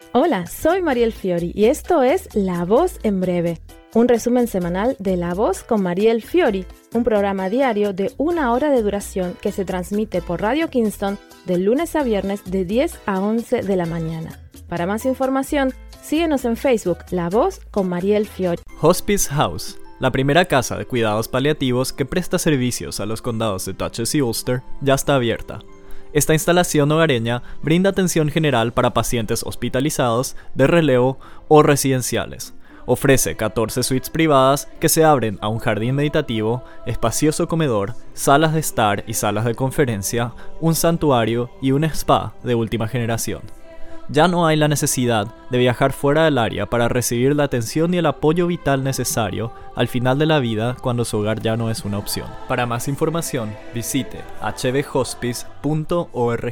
Hola, soy Mariel Fiori y esto es La Voz en Breve, un resumen semanal de La Voz con Mariel Fiori, un programa diario de 1 hora de duración que se transmite por Radio Kingston de lunes a viernes de 10 a 11 de la mañana. Para más información, síguenos en Facebook, La Voz con Mariel Fiori. Hospice House, la primera casa de cuidados paliativos que presta servicios a los condados de Dutchess y Ulster, ya está abierta. Esta instalación hogareña brinda atención general para pacientes hospitalizados, de relevo o residenciales. Ofrece 14 suites privadas que se abren a un jardín meditativo, espacioso comedor, salas de estar y salas de conferencia, un santuario y un spa de última generación. Ya no hay la necesidad de viajar fuera del área para recibir la atención y el apoyo vital necesario al final de la vida cuando su hogar ya no es una opción. Para más información, visite hvhospice.org.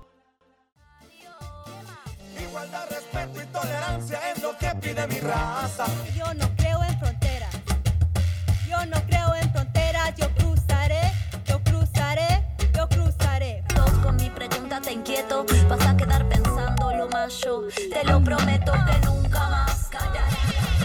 Igualdad, respeto y tolerancia es lo que pide mi raza. Yo no creo en fronteras. Yo no creo en fronteras. Yo cruzaré, yo cruzaré, yo cruzaré. Con mi pregunta te inquieto, vas a quedar pensando lo más yo. Te lo prometo que nunca más callaré.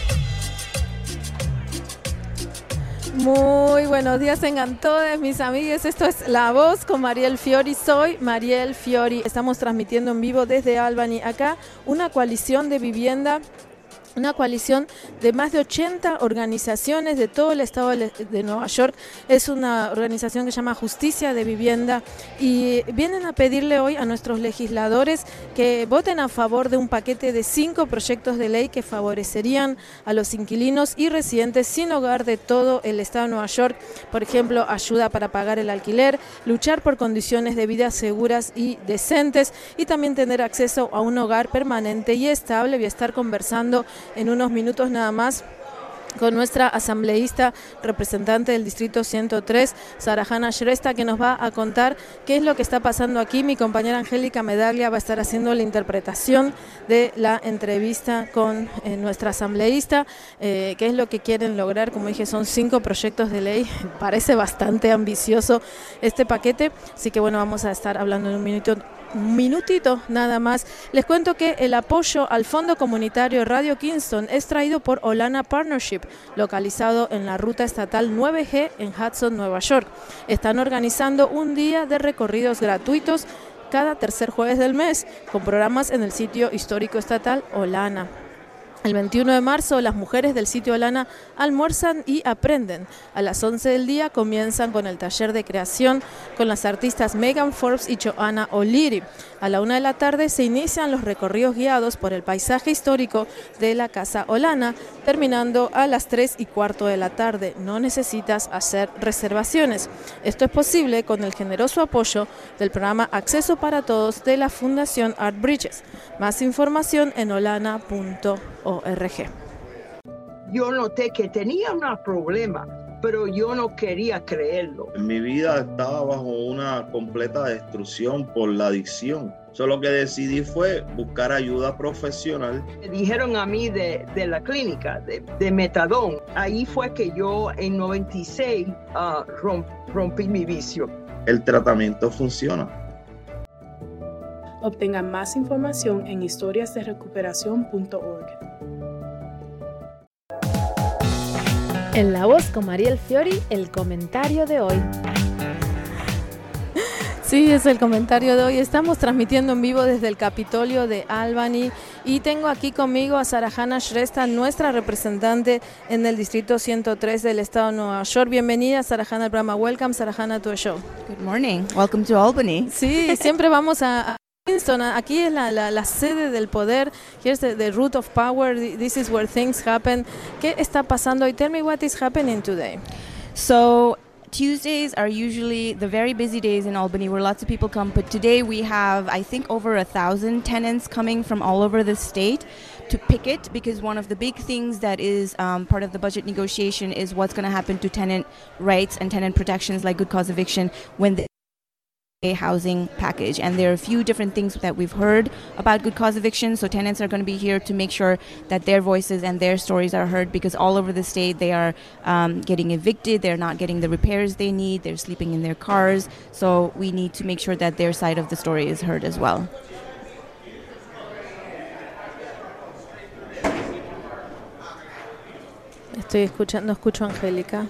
Muy buenos días tengan todos mis amigos, esto es La Voz con Mariel Fiori, soy Mariel Fiori, estamos transmitiendo en vivo desde Albany, acá una coalición de vivienda. Una coalición de más de 80 organizaciones de todo el estado de Nueva York. Es una organización que se llama Justicia de Vivienda y vienen a pedirle hoy a nuestros legisladores que voten a favor de un paquete de 5 proyectos de ley que favorecerían a los inquilinos y residentes sin hogar de todo el estado de Nueva York. Por ejemplo, ayuda para pagar el alquiler, luchar por condiciones de vida seguras y decentes y también tener acceso a un hogar permanente y estable. Voy a estar conversando en unos minutos nada más con nuestra asambleísta representante del Distrito 103, Sarahana Shrestha, que nos va a contar qué es lo que está pasando aquí. Mi compañera Angélica Medaglia va a estar haciendo la interpretación de la entrevista con nuestra asambleísta, qué es lo que quieren lograr. Como dije, son 5 proyectos de ley, parece bastante ambicioso este paquete, así que bueno, vamos a estar hablando en un minutito nada más. Les cuento que el apoyo al Fondo Comunitario Radio Kingston es traído por Olana Partnership, localizado en la ruta estatal 9G en Hudson, Nueva York. Están organizando un día de recorridos gratuitos cada tercer jueves del mes, con programas en el sitio histórico estatal Olana. El 21 de marzo, las mujeres del sitio Olana almuerzan y aprenden. A las 11 del día comienzan con el taller de creación con las artistas Megan Forbes y Joanna O'Leary. A la 1 de la tarde se inician los recorridos guiados por el paisaje histórico de la Casa Olana, terminando a las 3:15 de la tarde. No necesitas hacer reservaciones. Esto es posible con el generoso apoyo del programa Acceso para Todos de la Fundación Art Bridges. Más información en olana.org. Yo noté que tenía un problema, pero yo no quería creerlo. Mi vida estaba bajo una completa destrucción por la adicción. Lo que decidí fue buscar ayuda profesional. Me dijeron a mí de la clínica, de metadón. Ahí fue que yo en 96 rompí mi vicio. El tratamiento funciona. Obtengan más información en historiasderecuperación.org. En La Voz con Mariel Fiori, el comentario de hoy. Sí, es el comentario de hoy. Estamos transmitiendo en vivo desde el Capitolio de Albany y tengo aquí conmigo a Sarahana Shrestha, nuestra representante en el Distrito 103 del Estado de Nueva York. Bienvenida, Sarahana, al programa. Welcome, Sarahana, to the show. Good morning. Welcome to Albany. Sí, siempre vamos a Kingston. Aquí es la sede del poder. Here's the root of power. This is where things happen. ¿Qué está pasando hoy? Tell me what is happening today. So Tuesdays are usually the very busy days in Albany where lots of people come, but today we have, I think, over 1,000 tenants coming from all over the state to picket, because one of the big things that is part of the budget negotiation is what's going to happen to tenant rights and tenant protections like good cause eviction when the housing package. And there are a few different things that we've heard about good cause eviction, so tenants are going to be here to make sure that their voices and their stories are heard, because all over the state they are getting evicted, they're not getting the repairs they need, they're sleeping in their cars, so we need to make sure that their side of the story is heard as well. Estoy escuchando, no escucho a Angélica.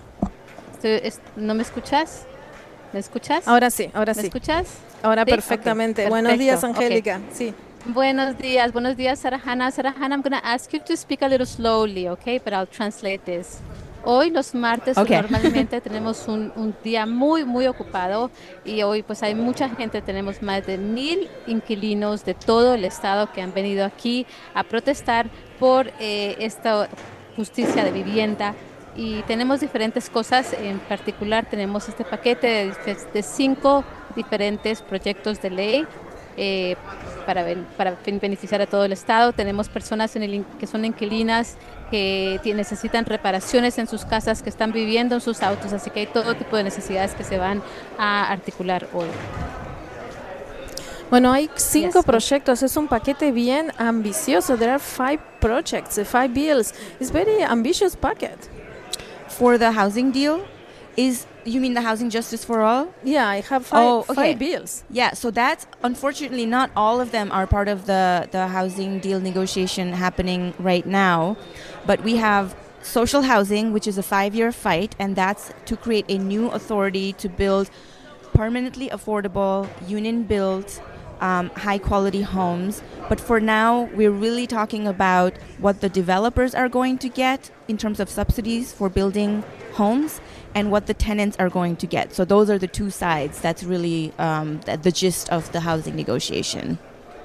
¿No me escuchas? ¿Me escuchas? Ahora sí, ahora ¿Me sí. escuchas? Ahora Sí, perfectamente. okay, Buenos días, perfecto, Angélica. okay. Sí. Buenos días, Sarahana. Sarahana, I'm going to ask you to speak a little slowly, okay? But I'll translate this. Hoy los martes Okay. normalmente tenemos un día muy ocupado y hoy pues hay mucha gente, tenemos más de 1,000 inquilinos de todo el estado que han venido aquí a protestar por esta justicia de vivienda y tenemos diferentes cosas, en particular tenemos este paquete de 5 diferentes proyectos de ley para beneficiar a todo el estado. Tenemos personas que son inquilinas que necesitan reparaciones en sus casas, que están viviendo en sus autos, así que hay todo tipo de necesidades que se van a articular hoy. Bueno, hay 5 Yes. proyectos, es un paquete bien ambicioso. There are 5 projects, 5 bills. It's very ambitious packet. For the housing deal, you mean the housing justice for all? Yeah, I have 5 Oh, okay. bills. Yeah, so that's unfortunately not all of them are part of the housing deal negotiation happening right now, but we have social housing, which is a 5-year fight, and that's to create a new authority to build permanently affordable, union-built, high-quality homes. But for now, we're really talking about what the developers are going to get in terms of subsidies for building homes and what the tenants are going to get. So those are the two sides. That's really the gist of the housing negotiation.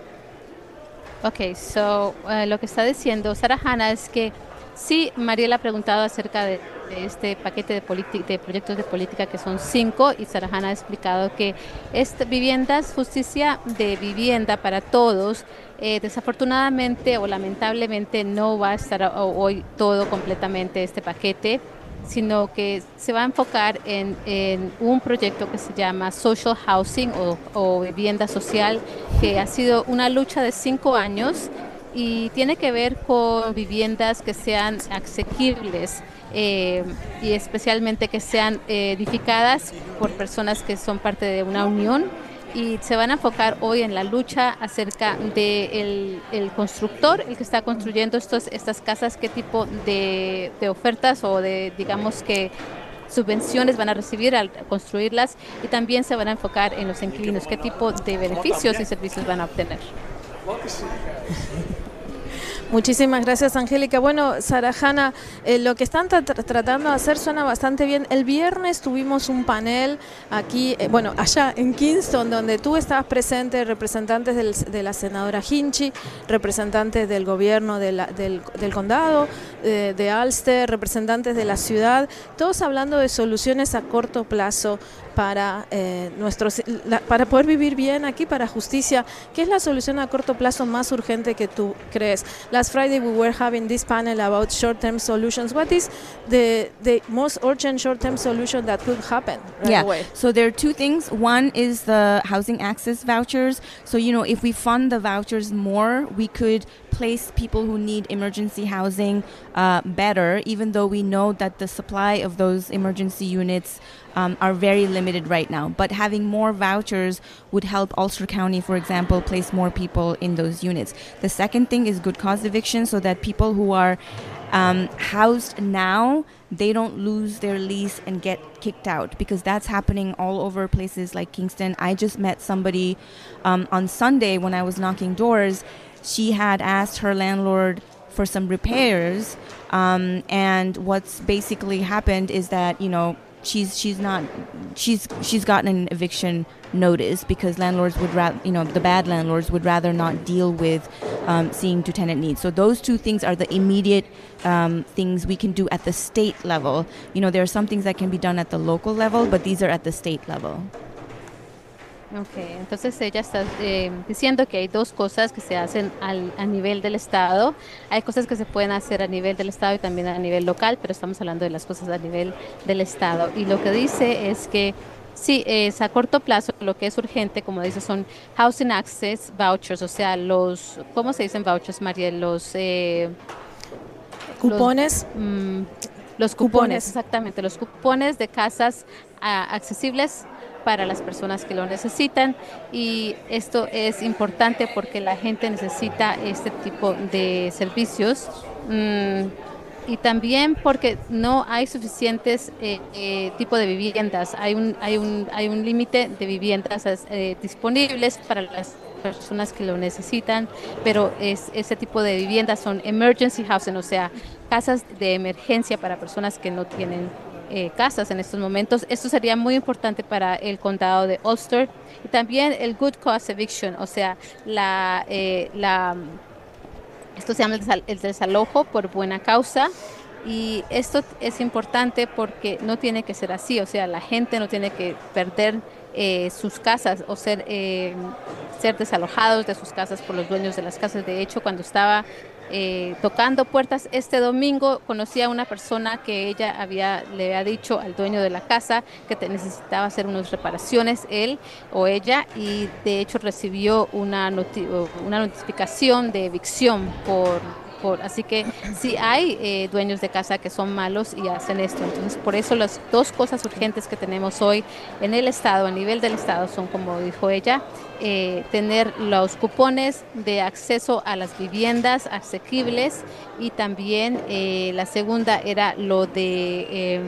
Ok, so lo que está diciendo Sarahana es que sí, Mariela ha preguntado acerca de este paquete de proyectos de política que son 5 y Sarahana ha explicado que viviendas, justicia de vivienda para todos, desafortunadamente o lamentablemente no va a estar hoy todo completamente este paquete, sino que se va a enfocar en un proyecto que se llama Social Housing o vivienda social, que ha sido una lucha de 5 años y tiene que ver con viviendas que sean asequibles y especialmente que sean edificadas por personas que son parte de una unión, y se van a enfocar hoy en la lucha acerca de el constructor, el que está construyendo estas casas, qué tipo de ofertas o de, digamos que, subvenciones van a recibir al construirlas, y también se van a enfocar en los inquilinos, qué tipo de beneficios y servicios van a obtener. Muchísimas gracias, Angélica. Bueno, Sarahana, lo que están tratando de hacer suena bastante bien. El viernes tuvimos un panel aquí, allá en Kingston, donde tú estabas presente, representantes de la senadora Hinchey, representantes del gobierno del condado, de Ulster, representantes de la ciudad, todos hablando de soluciones a corto plazo para para poder vivir bien aquí, para justicia. ¿Qué es la solución a corto plazo más urgente que tú crees? Last Friday we were having this panel about short-term solutions. What is the most urgent short-term solution that could happen right away? So there are 2 things. One is the housing access vouchers. So, if we fund the vouchers more, we could place people who need emergency housing better, even though we know that the supply of those emergency units are very limited right now. But having more vouchers would help Ulster County, for example, place more people in those units. The second thing is good cause eviction, so that people who are housed now, they don't lose their lease and get kicked out, because that's happening all over places like Kingston. I just met somebody on Sunday when I was knocking doors. She had asked her landlord for some repairs, and what's basically happened is that, she's gotten an eviction notice, because landlords would the bad landlords would rather not deal with seeing to tenant needs. So those 2 things are the immediate things we can do at the state level. There are some things that can be done at the local level, but these are at the state level. Okay, entonces ella está diciendo que hay 2 cosas que se hacen a nivel del estado. Hay cosas que se pueden hacer a nivel del estado y también a nivel local, pero estamos hablando de las cosas a nivel del estado. Y lo que dice es que sí, es a corto plazo. Lo que es urgente, como dice, son housing access vouchers, o sea, ¿cómo se dicen vouchers, Mariel? ¿Cupones? Los cupones, exactamente, los cupones de casas accesibles para las personas que lo necesitan, y esto es importante porque la gente necesita este tipo de servicios. y también porque no hay suficientes tipos de viviendas. Hay un límite de viviendas disponibles para las personas que lo necesitan, pero ese tipo de viviendas son emergency housing, o sea, casas de emergencia para personas que no tienen casas en estos momentos. Esto sería muy importante para el condado de Ulster. Y también el good cause eviction, o sea, esto se llama el desalojo por buena causa. Y esto es importante porque no tiene que ser así, o sea, la gente no tiene que perder sus casas o ser desalojados de sus casas por los dueños de las casas. De hecho, cuando estaba tocando puertas este domingo, conocí a una persona que ella le había dicho al dueño de la casa que necesitaba hacer unas reparaciones, él o ella, y de hecho recibió una notificación de evicción así que sí hay dueños de casa que son malos y hacen esto. Entonces, por eso las dos cosas urgentes que tenemos hoy en el estado, a nivel del estado, son, como dijo ella, tener los cupones de acceso a las viviendas asequibles, y también la segunda era lo de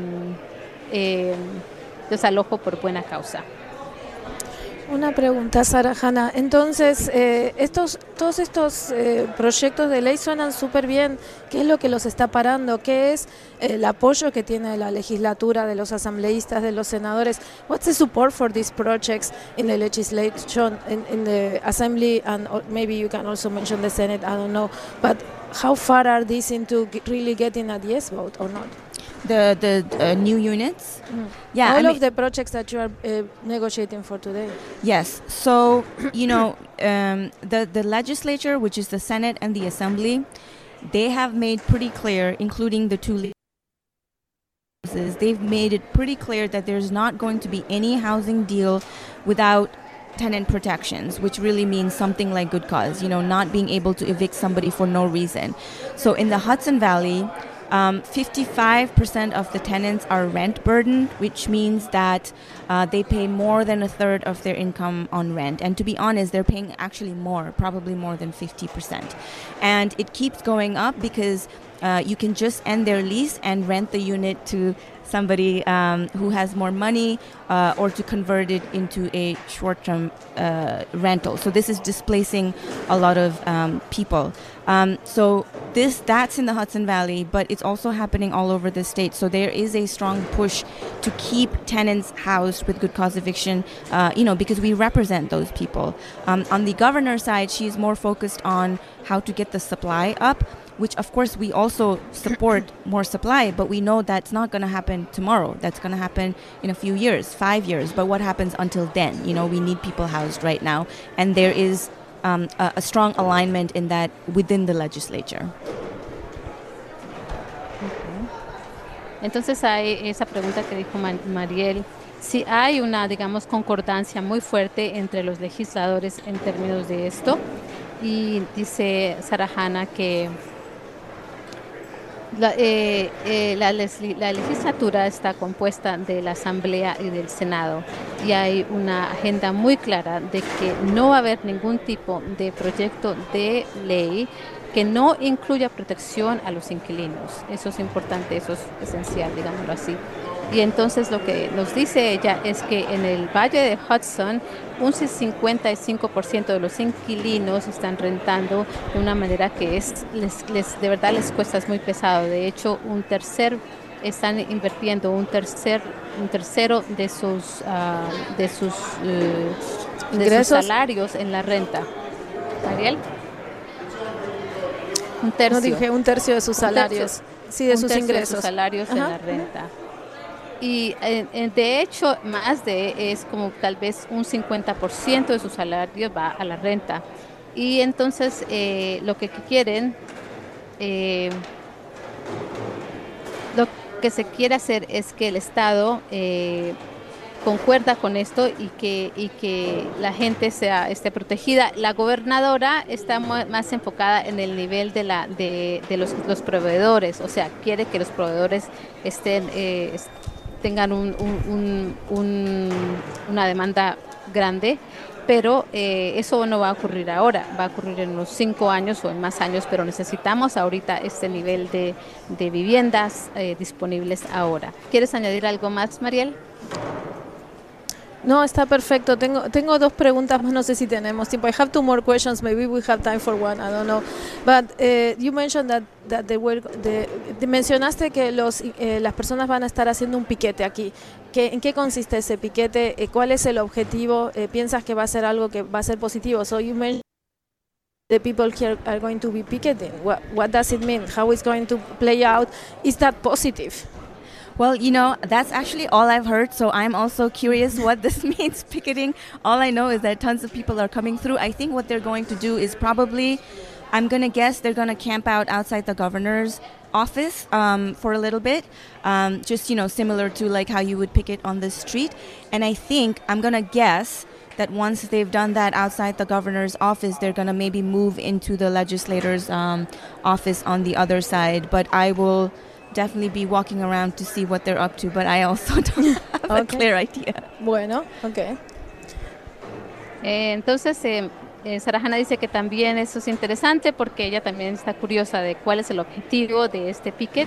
desalojo por buena causa. Una pregunta, Sarahana. Entonces, todos estos proyectos de ley suenan súper bien. ¿Qué es lo que los está parando? ¿Qué es el apoyo que tiene la legislatura, de los asambleístas, de los senadores? What's the support for these projects in the legislation, in the assembly, and maybe you can also mention the Senate, I don't know. But how far are these into really getting a yes vote or not? The new units? Yeah, all of the projects that you are negotiating for today. Yes. So, the legislature, which is the Senate and the Assembly, they have made pretty clear, including the two houses, they've made it pretty clear that there's not going to be any housing deal without tenant protections, which really means something like good cause, not being able to evict somebody for no reason. So in the Hudson Valley, 55% of the tenants are rent burdened, which means that they pay more than a third of their income on rent. And to be honest, they're paying actually more, probably more than 50%. And it keeps going up because you can just end their lease and rent the unit to somebody who has more money or to convert it into a short-term rental. So this is displacing a lot of people. So that's in the Hudson Valley, but it's also happening all over the state. So there is a strong push to keep tenants housed with good cause eviction, because we represent those people. On the governor's side, she's more focused on how to get the supply up, which of course we also support more supply, but we know that's not going to happen tomorrow. That's going to happen in a few years, 5 years. But what happens until then? We need people housed right now. And there is a strong alignment in that within the legislature. Entonces hay esa pregunta que dijo Mariel. Si hay una, digamos, concordancia muy fuerte entre los legisladores en términos de esto. Y dice Sarahana que la legislatura está compuesta de la Asamblea y del Senado, y hay una agenda muy clara de que no va a haber ningún tipo de proyecto de ley que no incluya protección a los inquilinos. Eso es importante, eso es esencial, digámoslo así. Y entonces lo que nos dice ella es que en el Valle de Hudson un 55% de los inquilinos están rentando de una manera que de verdad les cuesta, es muy pesado. De hecho, están invirtiendo un tercero de sus salarios en la renta. ¿Ariel? Un tercio. No dije un tercio de sus salarios. Sí, de sus ingresos. De sus salarios en la renta. Y de hecho, es como tal vez un 50% de su salario va a la renta. Y entonces lo que quieren, lo que se quiere hacer es que el Estado concuerda con esto y que la gente esté protegida. La gobernadora está más enfocada en el nivel de los proveedores, o sea, quiere que los proveedores tengan una demanda grande, pero eso no va a ocurrir ahora, va a ocurrir en unos 5 años o en más años, pero necesitamos ahorita este nivel de viviendas disponibles ahora. ¿Quieres añadir algo más, Mariel? No, está perfecto. Tengo 2 preguntas más, no sé si tenemos tiempo. I have 2 more questions, maybe we have time for one, I don't know. But you mentioned that mencionaste que las personas van a estar haciendo un piquete aquí. ¿En qué consiste ese piquete? ¿Cuál es el objetivo? ¿Piensas que va a ser algo que va a ser positivo? So you mentioned the people here are going to be picketing. What does it mean? How is going to play out? Is that positive? Well, that's actually all I've heard, so I'm also curious what this means, picketing. All I know is that tons of people are coming through. I think what they're going to do is probably, I'm going to guess they're going to camp out outside the governor's office for a little bit, just, similar to like how you would picket on the street. And I think, I'm going to guess that once they've done that outside the governor's office, they're going to maybe move into the legislator's office on the other side. But I will definitely be walking around to see what they're up to, but I also don't have a clear idea. Bueno, okay. Entonces, Sarahana dice que también eso es interesante porque ella también está curiosa de cuál es el objetivo de este picket.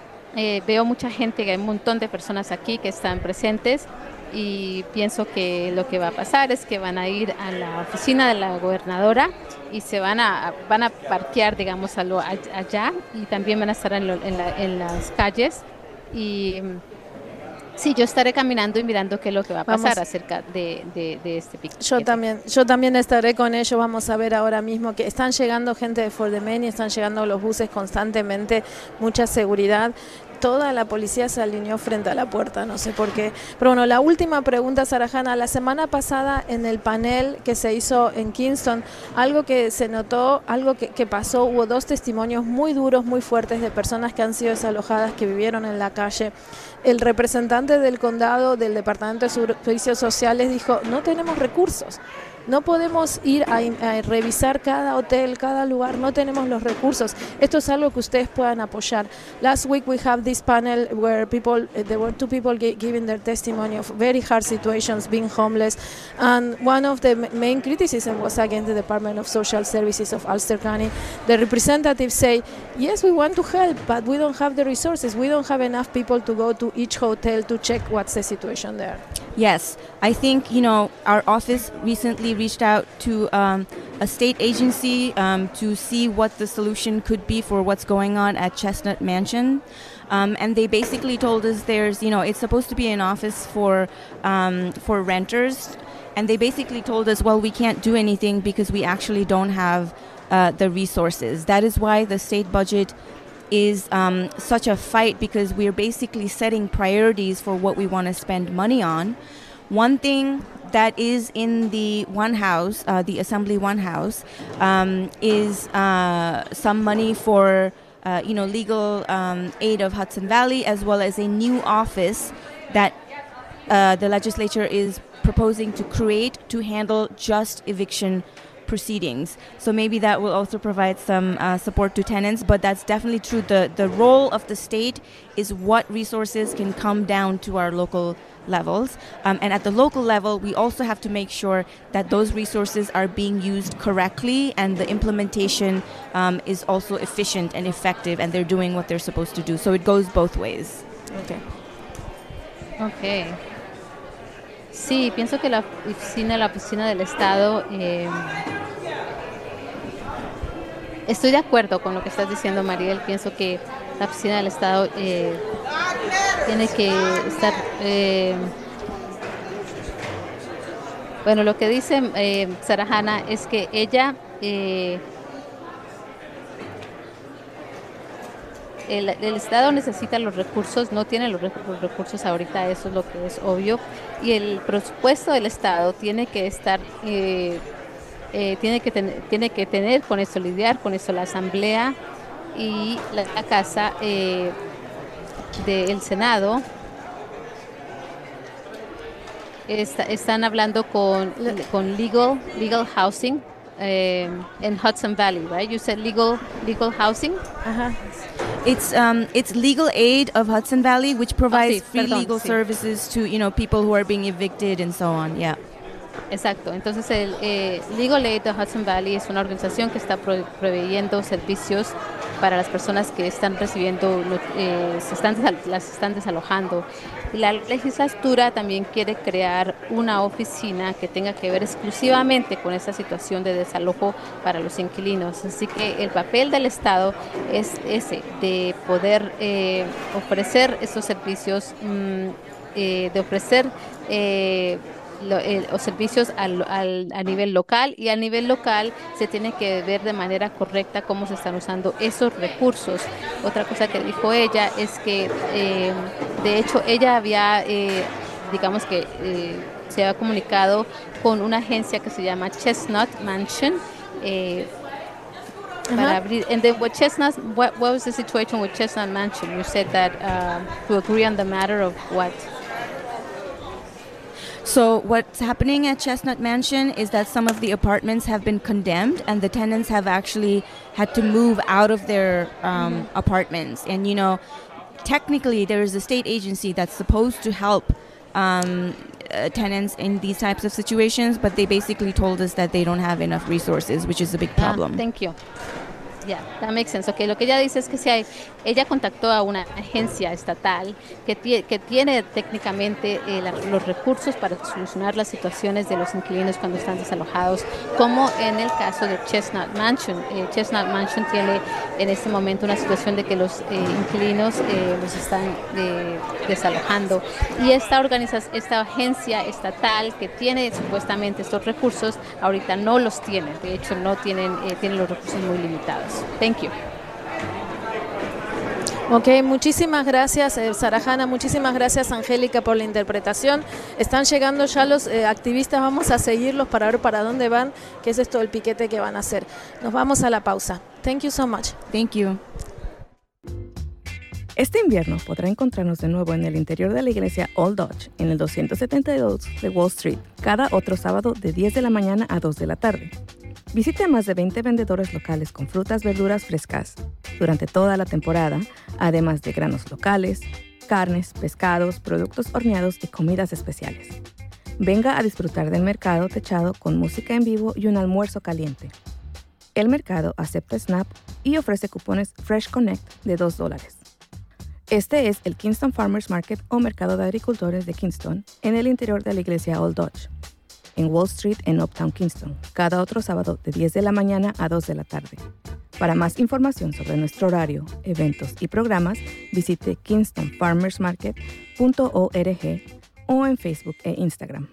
Veo mucha gente, que hay un montón de personas aquí que están presentes y pienso que lo que va a pasar es que van a ir a la oficina de la gobernadora y se van a parquear, digamos, allá, y también van a estar en las calles. Y sí, yo estaré caminando y mirando qué es lo que va a pasar acerca de este piquete. Yo también estaré con ellos. Vamos a ver ahora mismo que están llegando gente de Fort Maine y están llegando los buses constantemente, mucha seguridad. Toda la policía se alineó frente a la puerta, no sé por qué. Pero bueno, la última pregunta, Sarahana. La semana pasada en el panel que se hizo en Kingston, algo que se notó, algo que pasó, hubo 2 testimonios muy duros, muy fuertes de personas que han sido desalojadas, que vivieron en la calle. El representante del condado del Departamento de Servicios Sociales dijo, no tenemos recursos. No podemos ir a revisar cada hotel, cada lugar, no tenemos los recursos. Esto es algo que ustedes puedan apoyar. Last week we have this panel where there were 2 people giving their testimony of very hard situations, being homeless, and one of the main criticism was against the Department of Social Services of Ulster County. The representatives say, yes, we want to help, but we don't have the resources. We don't have enough people to go to each hotel to check what's the situation there. Yes, I think, our office recently reached out to a state agency to see what the solution could be for what's going on at Chestnut Mansion. And they basically told us there's, it's supposed to be an office for renters. And they basically told us, well, we can't do anything because we actually don't have the resources. That is why the state budget is such a fight, because we're basically setting priorities for what we want to spend money on. One thing that is in the One House, the Assembly One House, is some money for legal aid of Hudson Valley, as well as a new office that the legislature is proposing to create to handle just eviction proceedings. So maybe that will also provide some support to tenants, but that's definitely true. The role of the state is what resources can come down to our local levels. And at the local level, we also have to make sure that those resources are being used correctly and the implementation is also efficient and effective, and they're doing what they're supposed to do. So it goes both ways. Okay. Sí, pienso que la oficina del Estado, estoy de acuerdo con lo que estás diciendo, Mariel. Pienso que la oficina del Estado tiene que estar... bueno, lo que dice Sarahana es que ella... El Estado necesita los recursos, no tiene los recursos ahorita, eso es lo que es obvio, y el presupuesto del Estado tiene que estar, tiene que tener con eso, lidiar con eso la Asamblea y la Casa del Senado. Están hablando con legal housing in Hudson Valley, right? You said legal housing. It's legal aid of Hudson Valley, which provides free legal services to people who are being evicted and so on. Yeah. Exacto, entonces el Legal Aid de Hudson Valley es una organización que está proveyendo servicios para las personas que están recibiendo, las están desalojando. La legislatura también quiere crear una oficina que tenga que ver exclusivamente con esta situación de desalojo para los inquilinos. Así que el papel del Estado es ese, de poder ofrecer estos servicios, de ofrecer los servicios a nivel local, y a nivel local se tiene que ver de manera correcta cómo se están usando esos recursos. Otra cosa que dijo ella es que de hecho ella había digamos que se había comunicado con una agencia que se llama Chestnut Mansion para abrir. And then what was the situation with Chestnut Mansion? You said that to agree on the matter of what? So what's happening at Chestnut Mansion is that some of the apartments have been condemned, and the tenants have actually had to move out of their apartments. And, you know, technically there is a state agency that's supposed to help tenants in these types of situations, but they basically told us that they don't have enough resources, which is a big problem. Thank you. Yeah, that makes sense. Okay, lo que ella dice es que ella contactó a una agencia estatal que tiene técnicamente los recursos para solucionar las situaciones de los inquilinos cuando están desalojados, como en el caso de Chestnut Mansion. Chestnut Mansion tiene en este momento una situación de que los inquilinos los están desalojando, y esta agencia estatal que tiene supuestamente estos recursos ahorita no los tiene. De hecho, no tienen los recursos muy limitados. Thank you. Ok, muchísimas gracias Sarahana, muchísimas gracias Angélica por la interpretación. Están llegando ya los activistas, vamos a seguirlos para ver para dónde van, qué es esto del piquete que van a hacer. Nos vamos a la pausa. Thank you so much. Thank you. Este invierno podrá encontrarnos de nuevo en el interior de la iglesia Old Dodge, en el 272 de Wall Street, cada otro sábado de 10 de la mañana a 2 de la tarde. Visite a más de 20 vendedores locales con frutas, verduras frescas durante toda la temporada, además de granos locales, carnes, pescados, productos horneados y comidas especiales. Venga a disfrutar del mercado techado con música en vivo y un almuerzo caliente. El mercado acepta SNAP y ofrece cupones Fresh Connect de $2. Este es el Kingston Farmers Market o Mercado de Agricultores de Kingston, en el interior de la iglesia Old Dodge, en Wall Street en Uptown Kingston, cada otro sábado de 10 de la mañana a 2 de la tarde. Para más información sobre nuestro horario, eventos y programas, visite kingstonfarmersmarket.org o en Facebook e Instagram.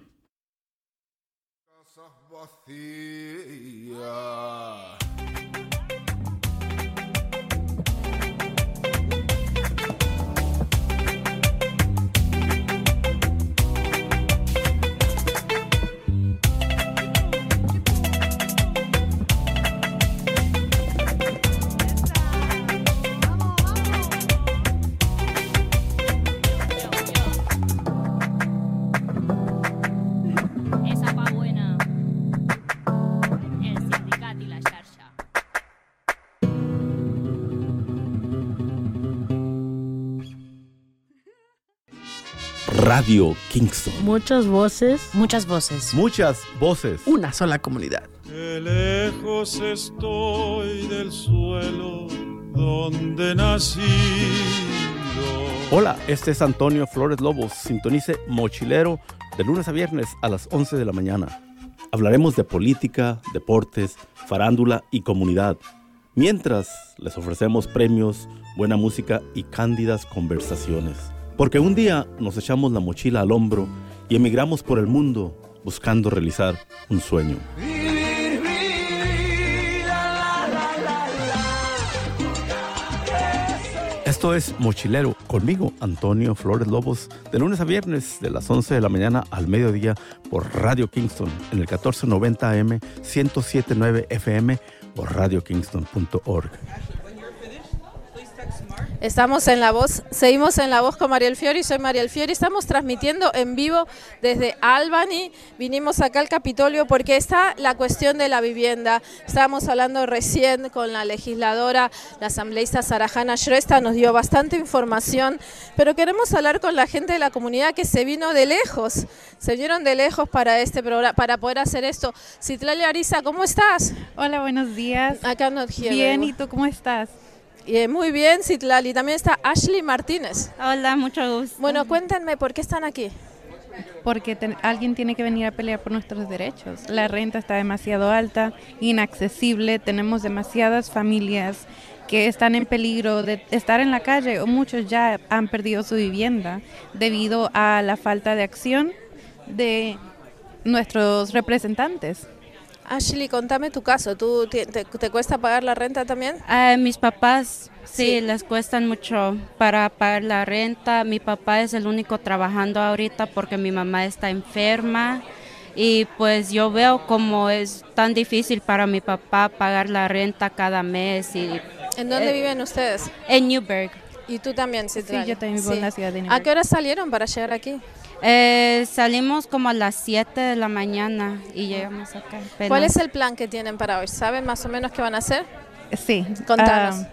Radio Kingston. Muchas voces. Muchas voces. Muchas voces. Una sola comunidad. Qué lejos estoy del suelo donde nací. Hola, este es Antonio Flores Lobos. Sintonice Mochilero de lunes a viernes a las 11 de la mañana. Hablaremos de política, deportes, farándula y comunidad. Mientras les ofrecemos premios, buena música y cándidas conversaciones. Porque un día nos echamos la mochila al hombro y emigramos por el mundo buscando realizar un sueño. Esto es Mochilero, conmigo, Antonio Flores Lobos, de lunes a viernes, de las 11 de la mañana al mediodía, por Radio Kingston, en el 1490 AM, 107.9 FM, por radiokingston.org. Estamos en La Voz, seguimos en La Voz con Mariel Fiori, soy Mariel Fiori, estamos transmitiendo en vivo desde Albany, vinimos acá al Capitolio porque está la cuestión de la vivienda. Estábamos hablando recién con la legisladora, la asambleísta Sarahana Shrestha, nos dio bastante información, pero queremos hablar con la gente de la comunidad que se vino de lejos, se vinieron de lejos para este programa, para poder hacer esto. Citlali Ariza, ¿cómo estás? Hola, buenos días. Acá not here. Bien, ¿y tú cómo estás? Muy bien, Citlali. También está Ashley Martínez. Hola, mucho gusto. Bueno, cuéntenme, ¿por qué están aquí? Porque alguien tiene que venir a pelear por nuestros derechos. La renta está demasiado alta, inaccesible, tenemos demasiadas familias que están en peligro de estar en la calle, o muchos ya han perdido su vivienda debido a la falta de acción de nuestros representantes. Ashley, contame tu caso. ¿Tú te cuesta pagar la renta también? Mis papás sí, les cuestan mucho para pagar la renta. Mi papá es el único trabajando ahorita porque mi mamá está enferma. Y pues yo veo cómo es tan difícil para mi papá pagar la renta cada mes. ¿En dónde viven ustedes? En Newburgh. ¿Y tú también, Citlali? Sí, yo también vivo en la ciudad de Newburgh. ¿A qué hora salieron para llegar aquí? Salimos como a las 7 de la mañana y llegamos acá. ¿Cuál es el plan que tienen para hoy? ¿Saben más o menos qué van a hacer? Sí. Contanos.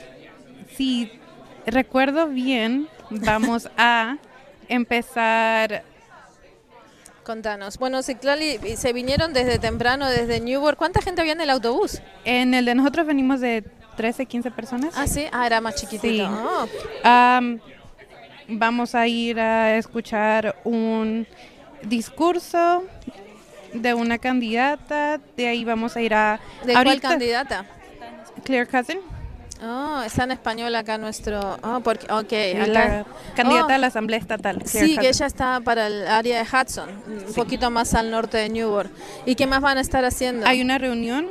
Si recuerdo bien, vamos a empezar. Contanos. Bueno, Citlali, se vinieron desde temprano, desde Newburgh. ¿Cuánta gente había en el autobús? En el de nosotros venimos de 13, 15 personas. Ah, sí. Ah, era más chiquitito. Sí. Oh. Vamos a ir a escuchar un discurso de una candidata. De ahí vamos a ir a... ¿De cuál candidata? Claire Cousin. Oh, está en español acá nuestro... Oh, porque, okay, acá. La candidata a la Asamblea Estatal. Claire Cousin. Que ella está para el área de Hudson, un poquito más al norte de Newburgh. ¿Y qué más van a estar haciendo? Hay una reunión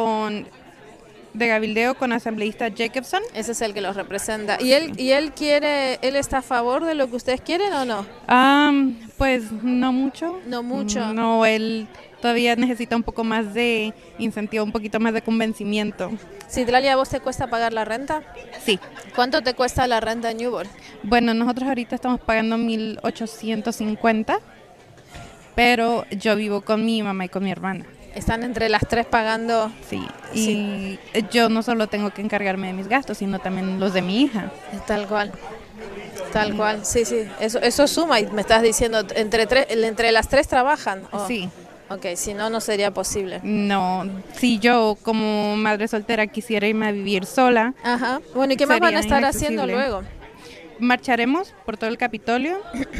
de gabildeo con asambleísta Jacobson. Ese es el que los representa. ¿Y él está a favor de lo que ustedes quieren o no? Pues no mucho. No mucho. No, él todavía necesita un poco más de incentivo, un poquito más de convencimiento. Citlali, ¿a vos te cuesta pagar la renta? Sí. ¿Cuánto te cuesta la renta en Newburgh? Bueno, nosotros ahorita estamos pagando $1,850, pero yo vivo con mi mamá y con mi hermana. Están entre las tres pagando. Sí, y yo no solo tengo que encargarme de mis gastos, sino también los de mi hija. Tal cual. Tal cual, sí. Eso suma y me estás diciendo, entre las tres trabajan. Oh. Sí. Ok, si no, no sería posible. No, si yo como madre soltera quisiera irme a vivir sola. Ajá. Bueno, ¿y qué más van a estar haciendo luego? Marcharemos por todo el Capitolio.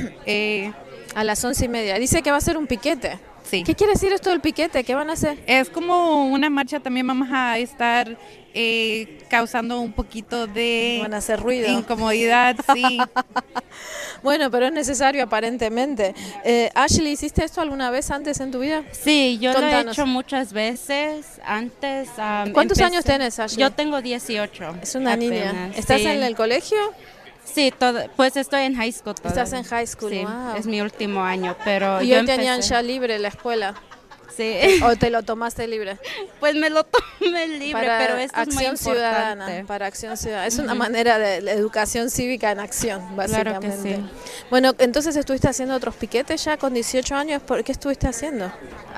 A las 11:30. Dice que va a ser un piquete. Sí. ¿Qué quiere decir esto del piquete? ¿Qué van a hacer? Es como una marcha, también vamos a estar causando un poquito de... Van a hacer ruido. Incomodidad, sí. Bueno, pero es necesario aparentemente. Ashley, ¿hiciste esto alguna vez antes en tu vida? Sí, yo lo he hecho muchas veces antes. ¿Cuántos años tienes, Ashley? Yo tengo 18. Es una niña. ¿Estás en el colegio? Sí, pues estoy en high school todavía. Estás en high school, sí, wow. Es mi último año, pero ¿Y yo hoy tenían ya libre la escuela? Sí. ¿O te lo tomaste libre? Pues me lo tomé libre, pero esto es muy importante. Ciudadana, para Acción Ciudadana. Es una manera de la educación cívica en acción, básicamente. Claro que sí. Bueno, entonces estuviste haciendo otros piquetes ya con 18 años. ¿Por qué estuviste haciendo?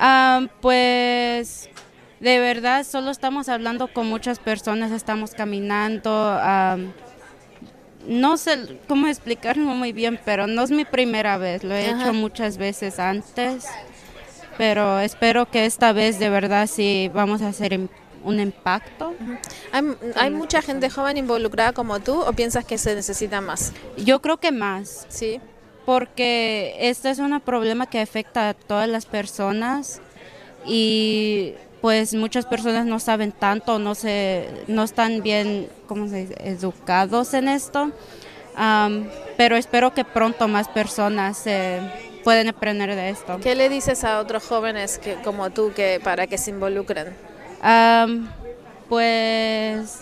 Pues de verdad solo estamos hablando con muchas personas, estamos caminando. No sé cómo explicarlo muy bien, pero no es mi primera vez, lo he hecho muchas veces antes, pero espero que esta vez de verdad sí vamos a hacer un impacto. ¿Hay mucha gente joven involucrada como tú o piensas que se necesita más? Yo creo que más. Sí. Porque este es un problema que afecta a todas las personas y pues muchas personas no saben tanto, no están bien, ¿cómo se dice?, educados en esto, pero espero que pronto más personas pueden aprender de esto. ¿Qué le dices a otros jóvenes como tú para que se involucren? Pues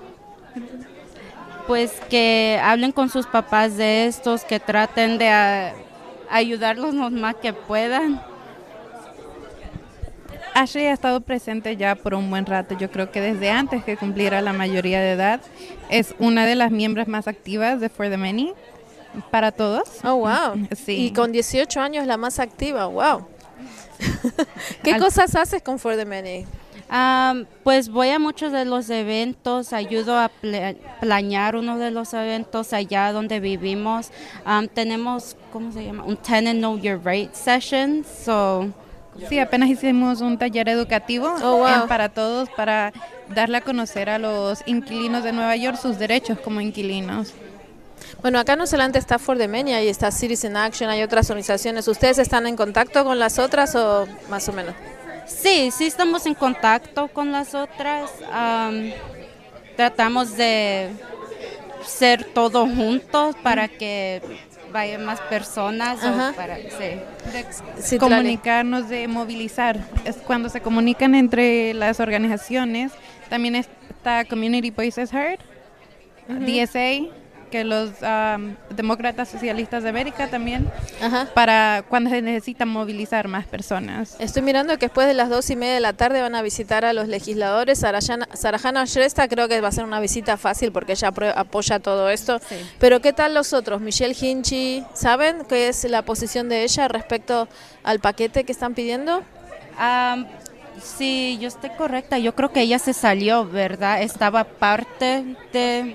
que hablen con sus papás de estos, que traten de ayudarlos lo más que puedan. Ashley ha estado presente ya por un buen rato. Yo creo que desde antes que cumpliera la mayoría de edad. Es una de las miembros más activas de For the Many para todos. Oh, wow. Sí. Y con 18 años la más activa, wow. ¿Qué cosas haces con For the Many? Pues voy a muchos de los eventos, ayudo a planear uno de los eventos allá donde vivimos. Tenemos, ¿cómo se llama? Un Tenant Know Your Rights session. Sí, apenas hicimos un taller educativo para todos, para darle a conocer a los inquilinos de Nueva York sus derechos como inquilinos. Bueno, acá no solamente está For the Many, ahí está Citizen Action, hay otras organizaciones. ¿Ustedes están en contacto con las otras o más o menos? Sí, estamos en contacto con las otras. Tratamos de ser todos juntos para que vayan más personas. O para, de comunicarnos, de movilizar. Es cuando se comunican entre las organizaciones. También está Community Voices Heard, DSA, que los demócratas socialistas de América también, para cuando se necesita movilizar más personas. Estoy mirando que después de las 2:30 de la tarde van a visitar a los legisladores. Sarahana Shrestha creo que va a ser una visita fácil porque ella apoya todo esto. Sí. Pero ¿qué tal los otros? Michelle Hinchey, ¿saben qué es la posición de ella respecto al paquete que están pidiendo? Sí, yo estoy correcta. Yo creo que ella se salió, ¿verdad? Estaba parte de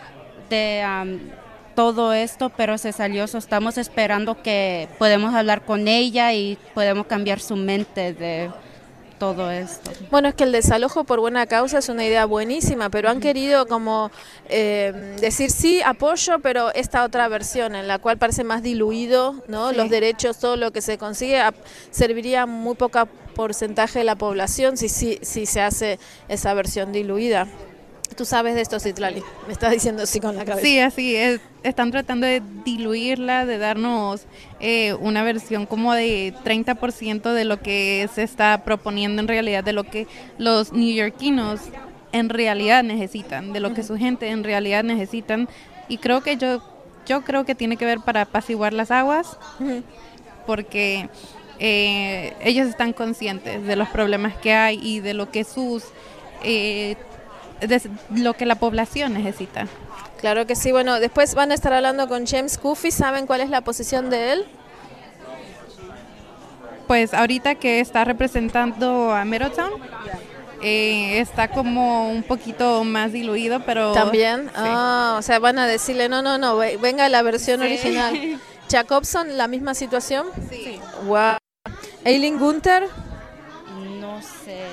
todo esto, pero se salió. Estamos esperando que podemos hablar con ella y podemos cambiar su mente de todo esto. Bueno, es que el desalojo por buena causa es una idea buenísima, pero han querido como decir sí, apoyo, pero esta otra versión en la cual parece más diluido, ¿no? Sí. Los derechos, todo lo que se consigue, serviría muy poca porcentaje de la población si se hace esa versión diluida. Tú sabes de esto, Citlali. Me estás diciendo sí con la cabeza. Sí, así es. Están tratando de diluirla, de darnos una versión como de 30% de lo que se está proponiendo en realidad, de lo que los neoyorquinos en realidad necesitan, de lo que su gente en realidad necesitan. Y creo que yo creo que tiene que ver para apaciguar las aguas, porque ellos están conscientes de los problemas que hay y de lo que de lo que la población necesita. Claro que sí. Bueno, después van a estar hablando con James Coffey. ¿Saben cuál es la posición de él? Pues ahorita que está representando a Middletown, está como un poquito más diluido, pero... ¿También? Sí. O sea, van a decirle, no, venga la versión original. ¿Jacobson, la misma situación? Sí. Wow. ¿Eileen Gunter? No sé.